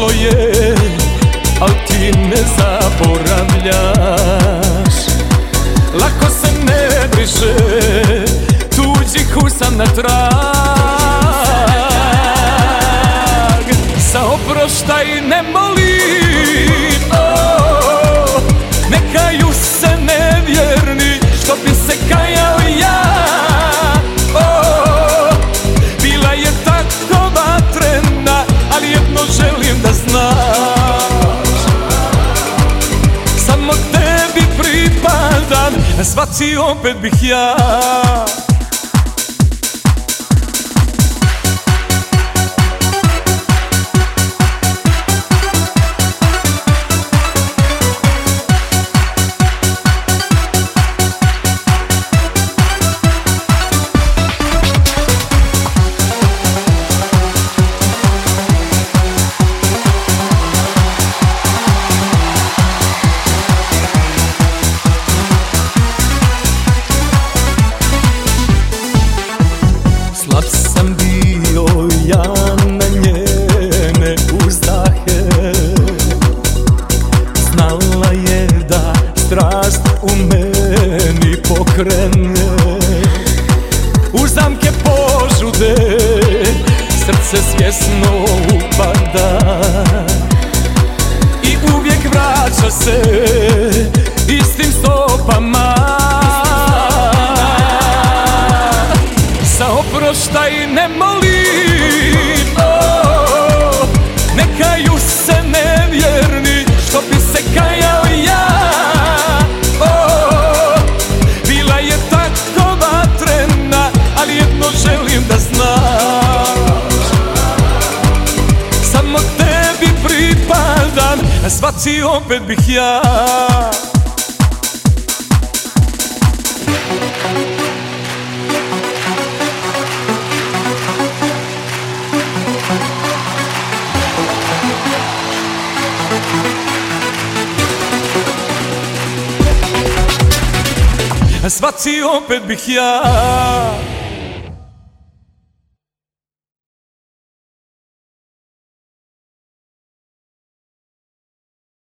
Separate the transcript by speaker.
Speaker 1: prošlo je, al ti ne zaboravljaš. Lako se ne briše tuđih usana trag. Za oproštaj ne molim, ne kaju se nevjerni, što bi se kajao ja. Bila je tako vatrena, ali jedno želim da znaš, samo tebi pripadam, svaci opet bih ja. Slab sam bio ja na njene uzdahe, znala je da strast u meni pokrene. U zamke požude srce svjesno upada i uvijek vraća se istim stopama. Za oproštaj ne molim, ne kaju se nevjerni, što bi se kajao ja. Bila je tako vatrena, ali jedno želim da znaš, samo tebi pripadam, svaci opet bih ja. Svaci opet bih ja.